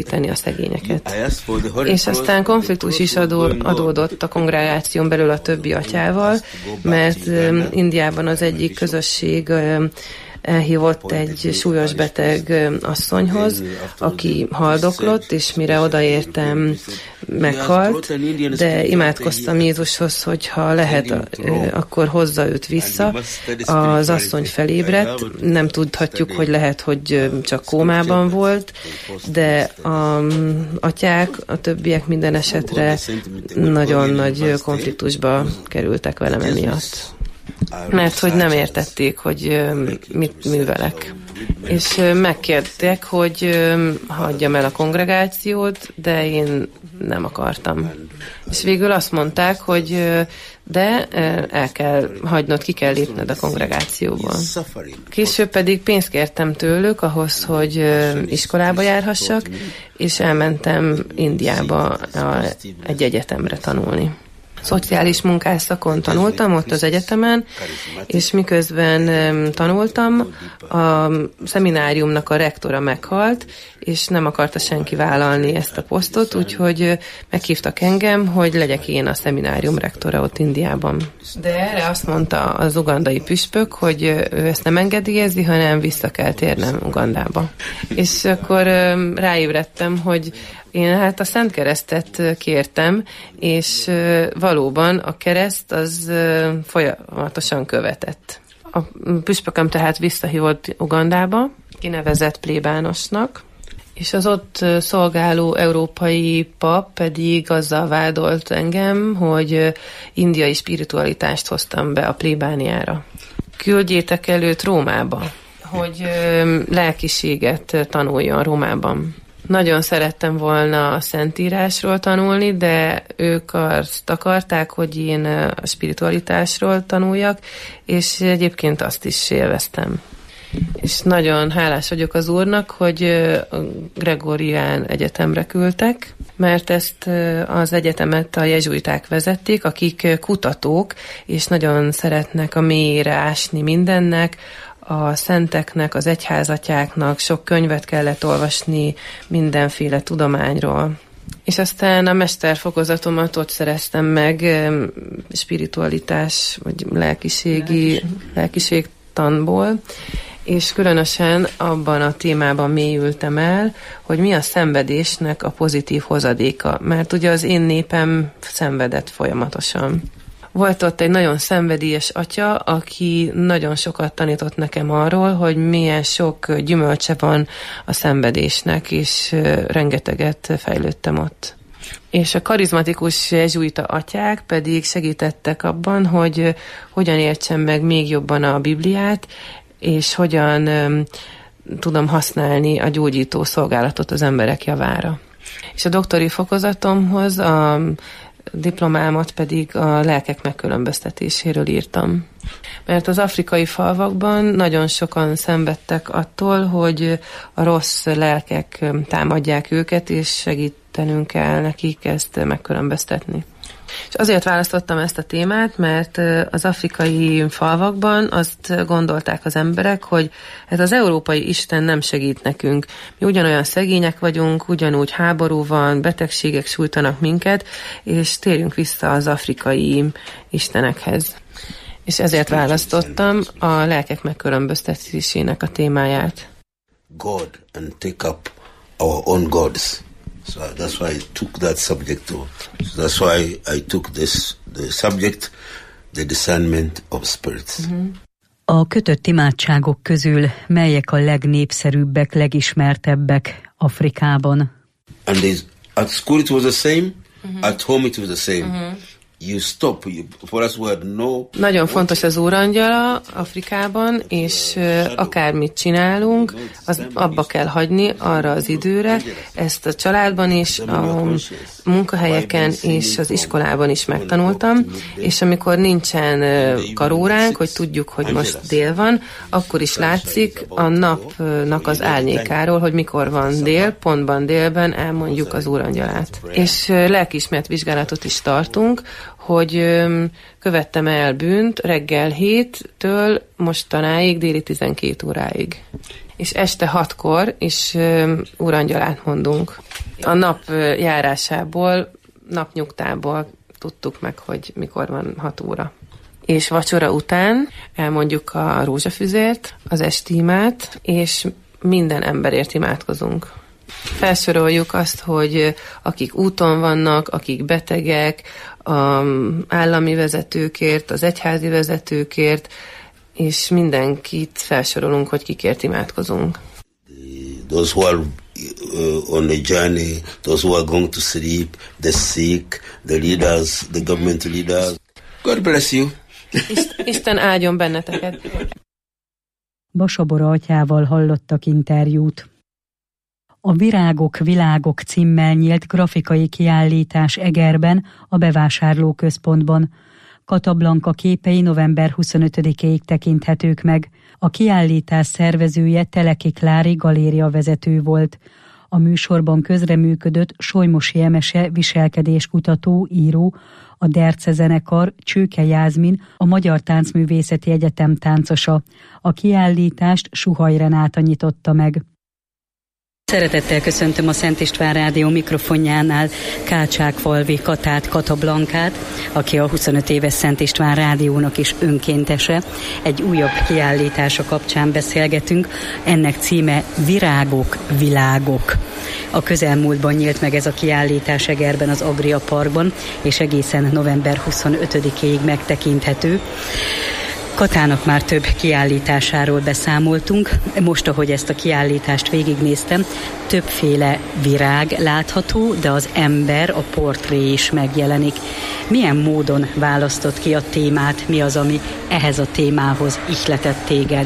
szegényeket. És aztán konfliktus is adó, adódott a kongregáción belül a többi atyával, mert Indiában az egyik közösség elhívott egy súlyos beteg asszonyhoz, aki haldoklott, és mire odaértem, meghalt, de imádkoztam Jézushoz, hogy ha lehet, akkor hozza őt vissza. Az asszony felébredt, nem tudhatjuk, hogy lehet, hogy csak kómában volt, de az atyák, a többiek minden esetre nagyon nagy konfliktusba kerültek velem emiatt. Mert hogy nem értették, hogy mit művelek. És megkértek, hogy hagyjam el a kongregációt, de én nem akartam. És végül azt mondták, hogy de el kell hagynod, ki kell lépned a kongregációból. Később pedig pénzt kértem tőlük ahhoz, hogy iskolába járhassak, és elmentem Indiába egy egyetemre tanulni. Szociális munkászakon tanultam ott az egyetemen, és miközben tanultam, a szemináriumnak a rektora meghalt, és nem akarta senki vállalni ezt a posztot, úgyhogy meghívtak engem, hogy legyek én a szeminárium rektora ott Indiában. De erre azt mondta az ugandai püspök, hogy ő ezt nem engedélyezi, hanem vissza kell térnem Ugandába. És akkor ráébredtem, hogy én hát a Szent Keresztet kértem, és valóban a kereszt az folyamatosan követett. A püspököm tehát visszahívott Ugandába, kinevezett plébánosnak, és az ott szolgáló európai pap pedig azzal vádolt engem, hogy indiai spiritualitást hoztam be a plébániára. Küldjétek el őt Rómába, hogy lelkiséget tanuljon Rómában. Nagyon szerettem volna a Szentírásról tanulni, de ők azt akarták, hogy én a spiritualitásról tanuljak, és egyébként azt is élveztem. És nagyon hálás vagyok az Úrnak, hogy a Gregorián Egyetemre küldtek, mert ezt az egyetemet a jezsuiták vezették, akik kutatók, és nagyon szeretnek a mélyére ásni mindennek, a szenteknek, az egyházatyáknak, sok könyvet kellett olvasni mindenféle tudományról. És aztán a mesterfokozatomat ott szereztem meg, spiritualitás, vagy lelkiségi, lelkiségtanból, és különösen abban a témában mélyültem el, hogy mi a szenvedésnek a pozitív hozadéka, mert ugye az én népem szenvedett folyamatosan. Volt ott egy nagyon szenvedélyes atya, aki nagyon sokat tanított nekem arról, hogy milyen sok gyümölcse van a szenvedésnek, és rengeteget fejlődtem ott. És a karizmatikus jezsuita atyák pedig segítettek abban, hogy hogyan értsem meg még jobban a Bibliát, és hogyan um, tudom használni a gyógyító szolgálatot az emberek javára. És a doktori fokozatomhoz a diplomámat pedig a lelkek megkülönböztetéséről írtam. Mert az afrikai falvakban nagyon sokan szenvedtek attól, hogy a rossz lelkek támadják őket, és segítenünk kell nekik ezt megkülönböztetni. És azért választottam ezt a témát, mert az afrikai falvakban azt gondolták az emberek, hogy ez az európai Isten nem segít nekünk. Mi ugyanolyan szegények vagyunk, ugyanúgy háború van, betegségek sújtanak minket, és térjünk vissza az afrikai istenekhez. És ezért választottam a lelkek megkülönböztetésének a témáját. God and take up our own gods. So that's why I took that subject too. So that's why I took this the subject, the discernment of spirits. Mm-hmm. A kötött imádságok közül melyek a legnépszerűbbek, legismertebbek Afrikában? And at school it was the same, mm-hmm. At home it was the same. Mm-hmm. You stop. You, for us we had no... Nagyon fontos az úrangyala Afrikában, és uh, akármit csinálunk, az abba kell hagyni arra az időre. Ezt a családban is, a munkahelyeken és az iskolában is megtanultam, és amikor nincsen uh, karóránk, hogy tudjuk, hogy most dél van, akkor is látszik a napnak az árnyékáról, hogy mikor van dél, pontban délben elmondjuk az úrangyalát. És uh, lelkiismeret vizsgálatot is tartunk, hogy követtem el bűnt reggel héttől mostanáig déli tizenkét óráig. és este hatkor is úrangyalát mondunk. A nap járásából, napnyugtából tudtuk meg, hogy mikor van hat óra. És vacsora után elmondjuk a rózsafüzért, az estímát, és minden emberért imádkozunk. Felsoroljuk azt, hogy akik úton vannak, akik betegek, az állami vezetőkért, az egyházi vezetőkért, és mindenkit felsorolunk, hogy kikért imádkozunk. Those who are uh, on a journey, those who are going to sleep, the sick, the leaders, the government leaders. God bless you. Isten áldjon benneteket. Basabora atyával hallottak interjút. A Virágok, Világok címmel nyílt grafikai kiállítás Egerben, a bevásárlóközpontban. Kata Blanka képei november huszonötödikéig tekinthetők meg. A kiállítás szervezője Teleki Klári galériavezető volt. A műsorban közreműködött Solymosi Emese viselkedéskutató, író, a Derce zenekar, Csőke Jászmin, a Magyar Táncművészeti Egyetem táncosa. A kiállítást Suhaj Renáta nyitotta meg. Szeretettel köszöntöm a Szent István Rádió mikrofonjánál Kácsákfalvi Katát, Kata Blankát, aki a huszonöt éves Szent István Rádiónak is önkéntese. Egy újabb kiállítása kapcsán beszélgetünk, ennek címe Virágok, Világok. A közelmúltban nyílt meg ez a kiállítás Egerben, az Agria Parkban, és egészen november huszonötödikéig megtekinthető. Katának már több kiállításáról beszámoltunk. Most, ahogy ezt a kiállítást végignéztem, többféle virág látható, de az ember, a portré is megjelenik. Milyen módon választott ki a témát? Mi az, ami ehhez a témához ihletett téged?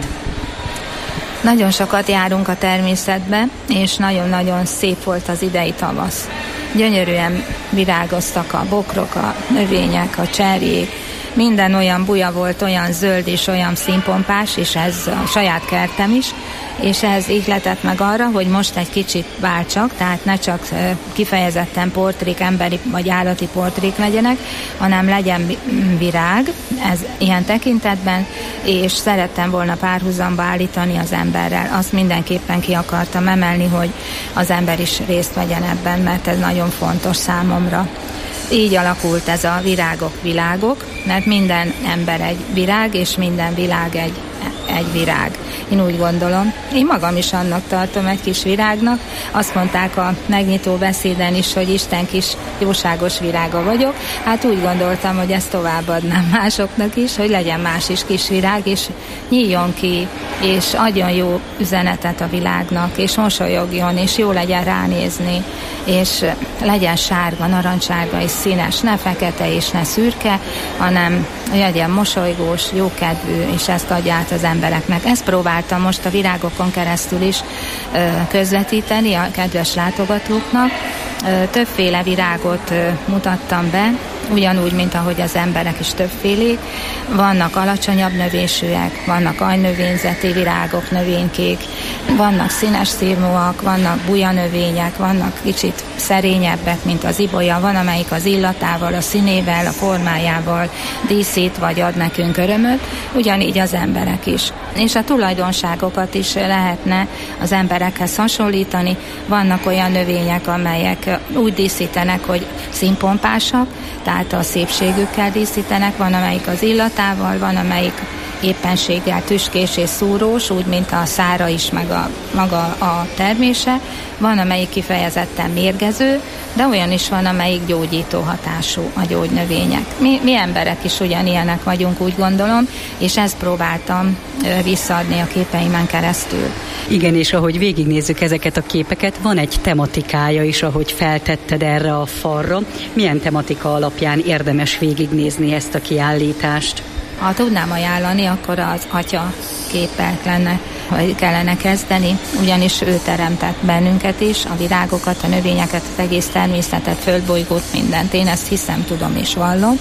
Nagyon sokat járunk a természetbe, és nagyon-nagyon szép volt az idei tavasz. Gyönyörűen virágoztak a bokrok, a növények, a cserjék, minden olyan buja volt, olyan zöld és olyan színpompás, és ez a saját kertem is, és ez ihletett meg arra, hogy most egy kicsit váltsak, tehát ne csak kifejezetten portrék, emberi vagy állati portrék legyenek, hanem legyen virág, ez ilyen tekintetben, és szerettem volna párhuzamba állítani az emberrel. Azt mindenképpen ki akartam emelni, hogy az ember is részt vegyen ebben, mert ez nagyon fontos számomra. Így alakult ez a Virágok, Világok, mert minden ember egy virág, és minden világ egy, egy virág. Én úgy gondolom. Én magam is annak tartom, egy kis virágnak. Azt mondták a megnyitó beszéden is, hogy Isten kis jóságos virága vagyok. Hát úgy gondoltam, hogy ezt továbbadnám másoknak is, hogy legyen más is kis virág, és nyíljon ki, és adjon jó üzenetet a világnak, és mosolyogjon, és jó legyen ránézni, és legyen sárga, narancssárga és színes, ne fekete és ne szürke, hanem legyen mosolygós, jókedvű, és ezt adja át az embereknek. Ezt próbáltam most a virágokon keresztül is ö, közvetíteni a kedves látogatóknak. Ö, többféle virágot ö, mutattam be, ugyanúgy, mint ahogy az emberek is többfélék. Vannak alacsonyabb növésűek, vannak aljnövényzeti virágok, növénykék, vannak színes szírmúak, vannak bujanövények, vannak kicsit szerényebbek, mint az ibolya, van, amelyik az illatával, a színével, a formájával díszít, vagy ad nekünk örömöt, ugyanígy az emberek is. És a tulajdonságokat is lehetne az emberekhez hasonlítani. Vannak olyan növények, amelyek úgy díszítenek, hogy színpompásak, tehát a szépségükkel díszítenek, van, amelyik az illatával, van, amelyik éppenséggel tüskés és szúrós, úgy, mint a szára is, meg a, maga a termése. Van, amelyik kifejezetten mérgező, de olyan is van, amelyik gyógyító hatású a gyógynövények. Mi, mi emberek is ugyanilyenek vagyunk, úgy gondolom, és ezt próbáltam visszaadni a képeimen keresztül. Igen, és ahogy végignézzük ezeket a képeket, van egy tematikája is, ahogy feltetted erre a falra. Milyen tematika alapján érdemes végignézni ezt a kiállítást? Ha tudnám ajánlani, akkor az atya képpel lenne, vagy kellene kezdeni, ugyanis ő teremtett bennünket is, a virágokat, a növényeket, az egész természetet, földbolygót, mindent. Én ezt hiszem, tudom és vallom,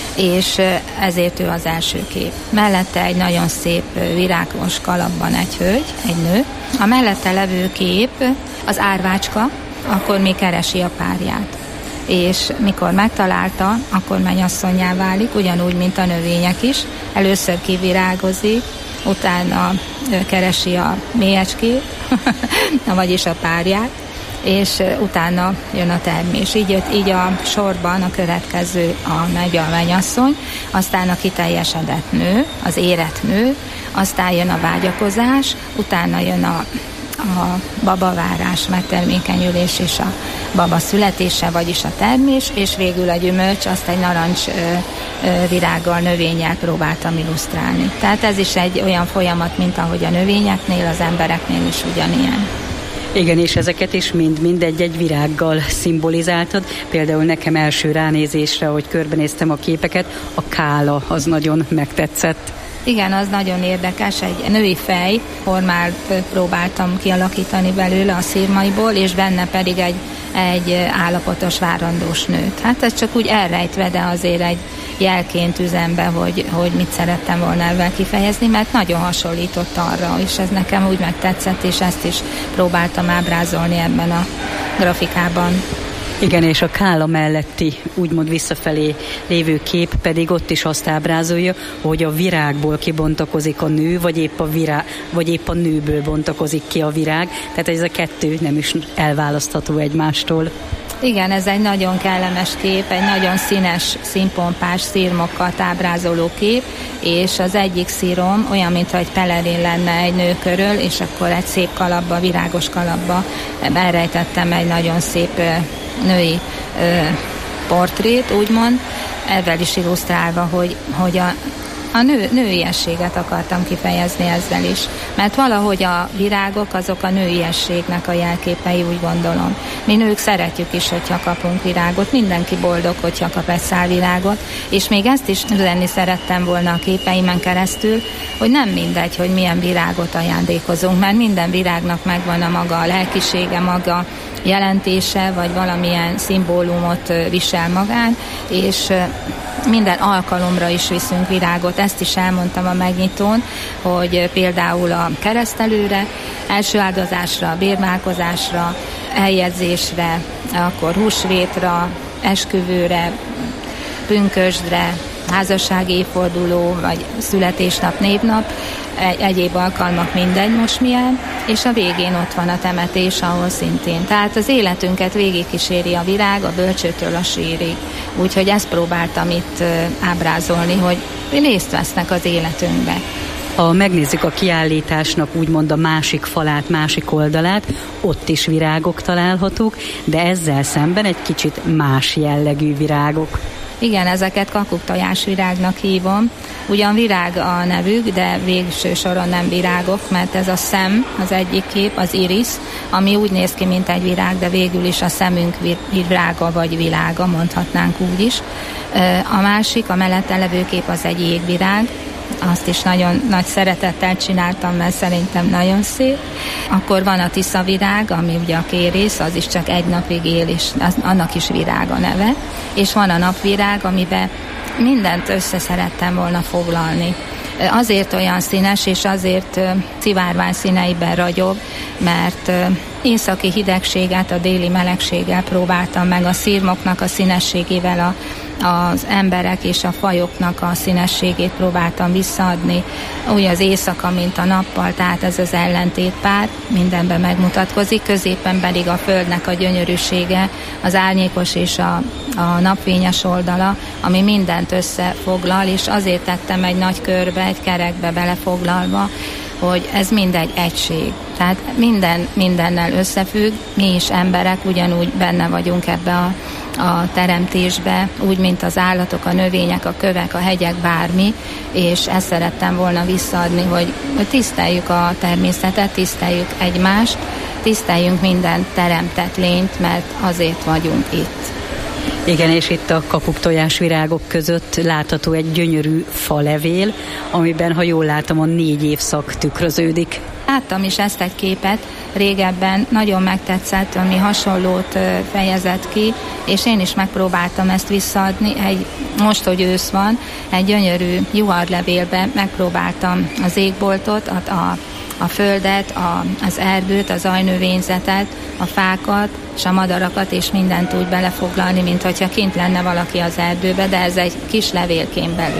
és ezért ő az első kép. Mellette egy nagyon szép virágos kalapban egy hölgy, egy nő. A mellette levő kép az árvácska, akkor még keresi a párját. És mikor megtalálta, akkor mennyasszonnyá válik, ugyanúgy, mint a növények is. Először kivirágozik, utána keresi a mélyecskét, vagyis a párját, és utána jön a termés. Így, jött, így a sorban a következő a mennyasszony, aztán a kiteljesedett nő, az érett nő, aztán jön a vágyakozás, utána jön a, a babavárás, megtermékenyülés és a baba születése, vagyis a termés, és végül a gyümölcs, azt egy narancs ö, ö, virággal, növényel próbáltam illusztrálni. Tehát ez is egy olyan folyamat, mint ahogy a növényeknél, az embereknél is ugyanilyen. Igen, és ezeket is mind-mind egy-egy virággal szimbolizáltad. Például nekem első ránézésre, hogy körbenéztem a képeket, a kála az nagyon megtetszett. Igen, az nagyon érdekes, egy női fej formát próbáltam kialakítani belőle a szirmaiból, és benne pedig egy, egy állapotos várandós nőt. Hát ez csak úgy elrejtve, de azért egy jelként üzembe, hogy, hogy mit szerettem volna ebben kifejezni, mert nagyon hasonlított arra, és ez nekem úgy megtetszett, és ezt is próbáltam ábrázolni ebben a grafikában. Igen, és a kála melletti úgymond visszafelé lévő kép pedig ott is azt ábrázolja, hogy a virágból kibontakozik a nő, vagy épp a, virág, vagy épp a nőből bontakozik ki a virág. Tehát ez a kettő nem is elválasztható egymástól. Igen, ez egy nagyon kellemes kép, egy nagyon színes, színpompás szírmokat ábrázoló kép, és az egyik szírom olyan, mintha egy pelerin lenne egy nő körül, és akkor egy szép kalapba, virágos kalapba elrejtettem egy nagyon szép női ö, portrét, úgymond, ezzel is illusztrálva, hogy, hogy a, a nő, nőiességet akartam kifejezni ezzel is. Mert valahogy a virágok azok a nőiességnek a jelképei, úgy gondolom. Mi nők szeretjük is, hogyha kapunk virágot, mindenki boldog, hogyha kap egy szál virágot, és még ezt is üzenni szerettem volna a képeimen keresztül, hogy nem mindegy, hogy milyen virágot ajándékozunk, mert minden virágnak megvan a maga a lelkisége, maga jelentése, vagy valamilyen szimbólumot visel magán, és minden alkalomra is viszünk virágot. Ezt is elmondtam a megnyitón, hogy például a keresztelőre, első áldozásra, bérmálkozásra, eljegyzésre, akkor húsvétra, esküvőre, pünkösdre, házassági évforduló, vagy születésnap, névnap, egy, egyéb alkalmak, mindegy most milyen, és a végén ott van a temetés, ahol szintén. Tehát az életünket végigkíséri a virág, a bölcsőtől a sírig. Úgyhogy ezt próbáltam itt ábrázolni, hogy részt vesznek az életünkbe. Ha megnézzük a kiállításnak úgymond a másik falát, másik oldalát, ott is virágok találhatók, de ezzel szemben egy kicsit más jellegű virágok. Igen, ezeket kakuktojásvirágnak hívom. Ugyan virág a nevük, de végső soron nem virágok, mert ez a szem, az egyik kép, az iris, ami úgy néz ki, mint egy virág, de végül is a szemünk virága vagy világa, mondhatnánk úgy is. A másik, a mellette levő kép az egy jégvirág, azt is nagyon nagy szeretettel csináltam, mert szerintem nagyon szép. Akkor van a tiszavirág, ami ugye a kérész, az is csak egy napig él, és az, annak is virág a neve. És van a napvirág, amiben mindent össze szerettem volna foglalni. Azért olyan színes, és azért szivárvány színeiben ragyog, mert északi hidegséget a déli melegséggel próbáltam meg, a szirmoknak a színességével a az emberek és a fajoknak a színességét próbáltam visszaadni, úgy az éjszaka, mint a nappal, tehát ez az ellentétpár mindenben megmutatkozik, középen pedig a földnek a gyönyörűsége, az árnyékos és a, a napfényes oldala, ami mindent összefoglal, és azért tettem egy nagy körbe, egy kerekbe belefoglalva, hogy ez mindegy egység. Tehát minden mindennel összefügg, mi is emberek ugyanúgy benne vagyunk ebbe a, a teremtésbe, úgy, mint az állatok, a növények, a kövek, a hegyek, bármi, és ezt szerettem volna visszaadni, hogy, hogy tiszteljük a természetet, tiszteljük egymást, tiszteljünk minden teremtett lényt, mert azért vagyunk itt. Igen, és itt a kakuktojásvirágok között látható egy gyönyörű falevél, amiben, ha jól látom, a négy évszak tükröződik. Láttam is ezt egy képet régebben, nagyon megtetszett, ami hasonlót fejezett ki, és én is megpróbáltam ezt visszaadni, egy, most, hogy ősz van, egy gyönyörű juharlevélbe megpróbáltam az égboltot, a, a a földet, a, az erdőt, az ajnövényzetet, a fákat, és a madarakat, és mindent úgy belefoglalni, mint hogyha kint lenne valaki az erdőbe, de ez egy kis levélkén belül.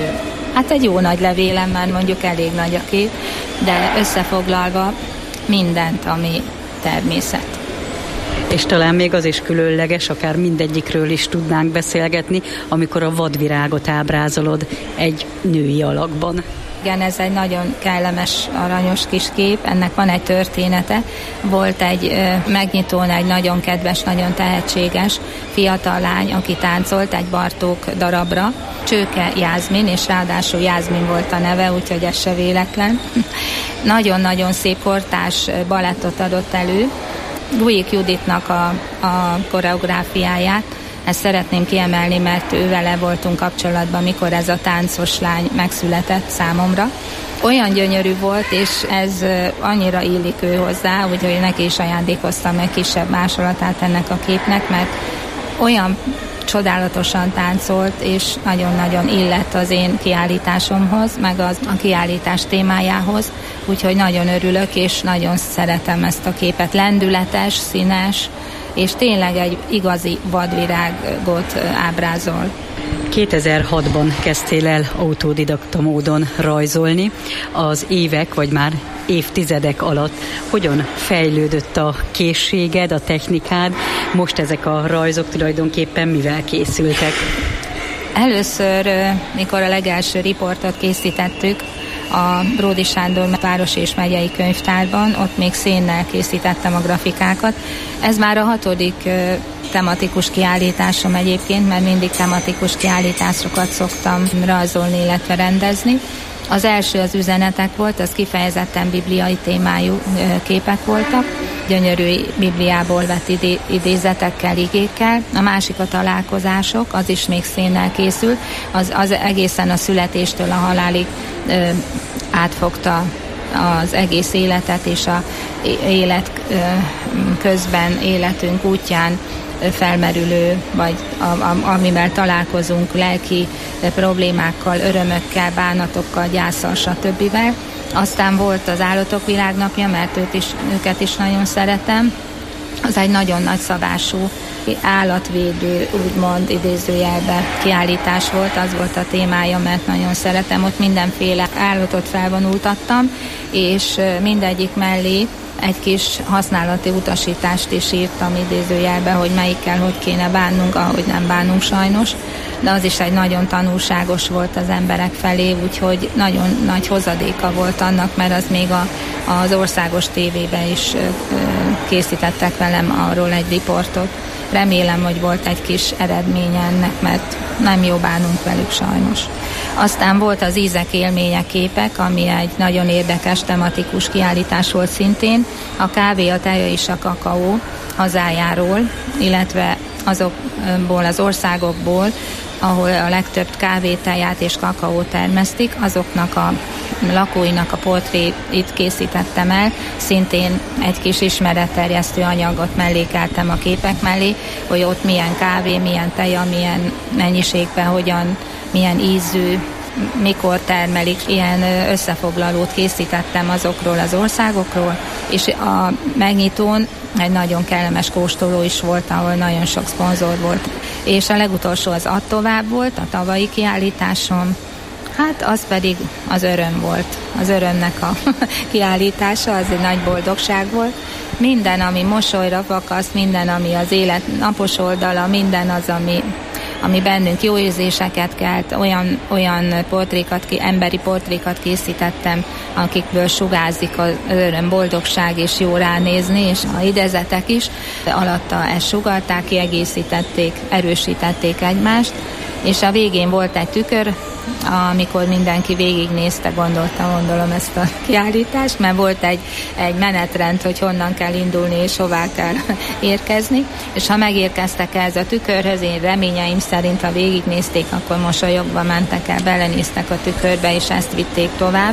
Hát egy jó nagy levélemmel, mondjuk elég nagy a kép, de összefoglalva mindent, ami természet. És talán még az is különleges, akár mindegyikről is tudnánk beszélgetni, amikor a vadvirágot ábrázolod egy női alakban. Igen, ez egy nagyon kellemes, aranyos kis kép, ennek van egy története. Volt egy ö, megnyitón egy nagyon kedves, nagyon tehetséges fiatal lány, aki táncolt egy Bartók darabra, Csőke Jászmin, és ráadásul Jászmin volt a neve, úgyhogy ez se véletlen. Nagyon-nagyon szép kortárs balettot adott elő, Gulyik Juditnak a, a koreográfiáját. Ezt szeretném kiemelni, mert ővele voltunk kapcsolatban, mikor ez a táncos lány megszületett számomra. Olyan gyönyörű volt, és ez annyira illik ő hozzá, úgyhogy neki is ajándékoztam egy kisebb másolatát ennek a képnek, mert olyan csodálatosan táncolt, és nagyon-nagyon illett az én kiállításomhoz, meg az a kiállítás témájához, úgyhogy nagyon örülök, és nagyon szeretem ezt a képet. Lendületes, színes, és tényleg egy igazi vadvirágot ábrázol. kétezer-hatban kezdtél el autodidakta módon rajzolni. Az évek, vagy már évtizedek alatt hogyan fejlődött a készséged, a technikád? Most ezek a rajzok tulajdonképpen mivel készültek? Először, mikor a legelső riportot készítettük, a Bródi Sándor városi és megyei könyvtárban, ott még szénnel készítettem a grafikákat. Ez már a hatodik uh, tematikus kiállításom egyébként, mert mindig tematikus kiállításokat szoktam rajzolni, illetve rendezni. Az első az üzenetek volt, az kifejezetten bibliai témájú uh, képek voltak, gyönyörű Bibliából vett idé, idézetekkel, igékkel. A másik a találkozások, az is még szénnel készült, az, az egészen a születéstől a halálig ö, átfogta az egész életet, és a élet ö, közben, életünk útján felmerülő, vagy a, a, amivel találkozunk lelki problémákkal, örömökkel, bánatokkal, gyászsal, stb. Aztán volt az Állatok Világnapja, mert őt is, őket is nagyon szeretem. Az egy nagyon nagy szabású állatvédő, úgymond idézőjelbe kiállítás volt, az volt a témája, mert nagyon szeretem. Ott mindenféle állatot felvonultattam, és mindegyik mellé egy kis használati utasítást is írtam idézőjelbe, hogy melyikkel hogy kéne bánnunk, ahogy nem bánunk sajnos, de az is egy nagyon tanulságos volt az emberek felé, úgyhogy nagyon nagy hozadéka volt annak, mert az még a, az országos tévében is készítettek velem arról egy riportot. Remélem, hogy volt egy kis eredménye ennek, mert nem jó bánunk velük sajnos. Aztán volt az Ízek, Élmények képek, ami egy nagyon érdekes tematikus kiállítás volt szintén. A kávé, a tej és a kakaó hazájáról, illetve azokból az országokból, ahol a legtöbb kávét, teját és kakaót termesztik, azoknak a lakóinak a portréit készítettem el, szintén egy kis ismeretterjesztő anyagot mellékeltem a képek mellé, hogy ott milyen kávé, milyen teja, milyen mennyiségben, hogyan, milyen ízű, mikor termelik. Ilyen összefoglalót készítettem azokról az országokról, és a megnyitón egy nagyon kellemes kóstoló is volt, ahol nagyon sok szponzor volt. És a legutolsó az Add Tovább volt, a tavalyi kiállításom. Hát az pedig az öröm volt. Az örömnek a kiállítása, az egy nagy boldogság volt. Minden, ami mosolyra fakaszt, minden, ami az élet napos oldala, minden az, ami, ami bennünk jó érzéseket kelt, olyan, olyan portrékat, emberi portrékat készítettem, akikből sugárzik az öröm, boldogság és jó ránézni, és a idézetek is alatta ezt sugalták, kiegészítették, erősítették egymást, és a végén volt egy tükör, amikor mindenki végignézte, gondolta, gondolom ezt a kiállítást, mert volt egy, egy menetrend, hogy honnan kell indulni és hová kell érkezni, és ha megérkeztek ez a tükörhöz, én reményeim szerint, ha végignézték, akkor mosolyogva mentek el, belenéztek a tükörbe, és ezt vitték tovább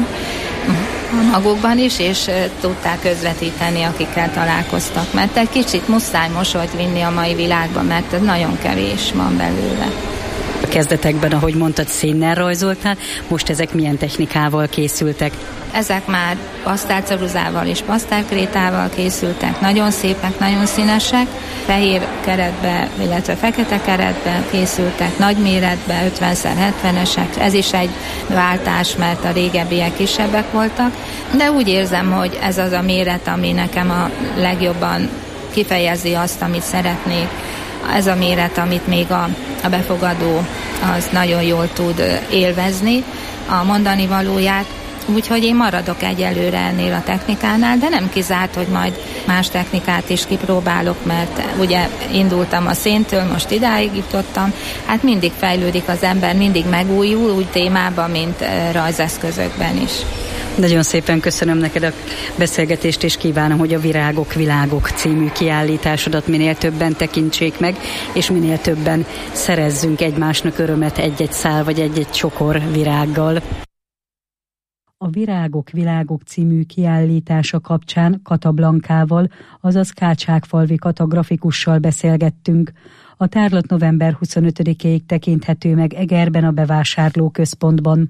magukban is, és tudták közvetíteni, akikkel találkoztak, mert egy kicsit muszáj mosolyt vinni a mai világban, mert ez nagyon kevés van belőle. A kezdetekben, ahogy mondtad, szénnel rajzoltál, most ezek milyen technikával készültek? Ezek már pasztálceruzával és pasztálkrétával készültek, nagyon szépek, nagyon színesek, fehér keretbe, illetve fekete keretbe készültek, nagy méretbe, ötven szer hetvenesek, ez is egy váltás, mert a régebbiek kisebbek voltak, de úgy érzem, hogy ez az a méret, ami nekem a legjobban kifejezi azt, amit szeretnék. Ez a méret, amit még a, a befogadó az nagyon jól tud élvezni, a mondani valóját, úgyhogy én maradok egyelőre ennél a technikánál, de nem kizárt, hogy majd más technikát is kipróbálok, mert ugye indultam a széntől, most idáig jutottam, hát mindig fejlődik az ember, mindig megújul, úgy témában, mint rajzeszközökben is. Nagyon szépen köszönöm neked a beszélgetést, és kívánom, hogy a Virágok, Világok című kiállításodat minél többen tekintsék meg, és minél többen szerezzünk egymásnak örömet egy-egy szál vagy egy-egy csokor virággal. A Virágok, Világok című kiállítása kapcsán Kata Blankával, azaz Kácsákfalvi Kata grafikussal beszélgettünk. A tárlat november huszonötödikéig tekinthető meg Egerben a bevásárlóközpontban.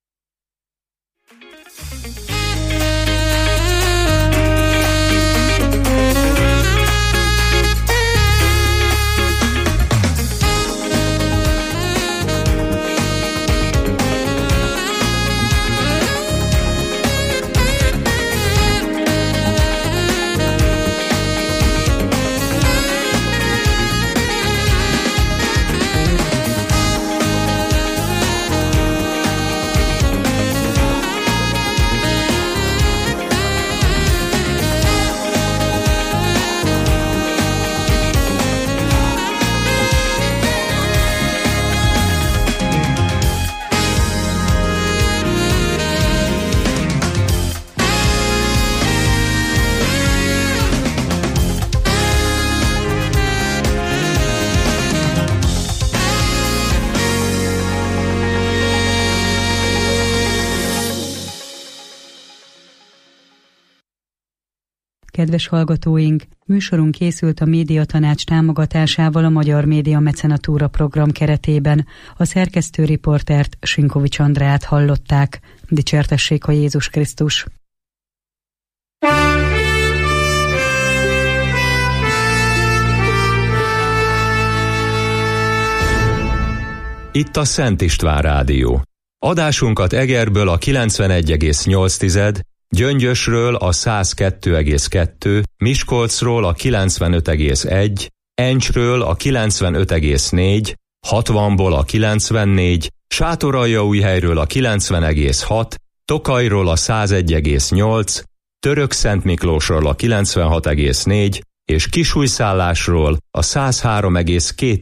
Kedves hallgatóink, műsorunk készült a Médiatanács támogatásával a Magyar Média Mecenatúra program keretében. A szerkesztő riportert, Sinkovics Andrát hallották. Dicsértessék a Jézus Krisztus! Itt a Szent István Rádió. Adásunkat Egerből a kilencvenegy egész nyolc, Gyöngyösről a száz kettő egész kettő, Miskolcról a kilencvenöt egész egy, Encsről a kilencvenöt egész négy, hatvanból a kilencvennégy, Sátoraljaújhelyről a kilencven egész hat, Tokajról a százegy egész nyolc, Törökszentmiklósról a kilencvenhat egész négy és Kisújszállásról a száz három egész két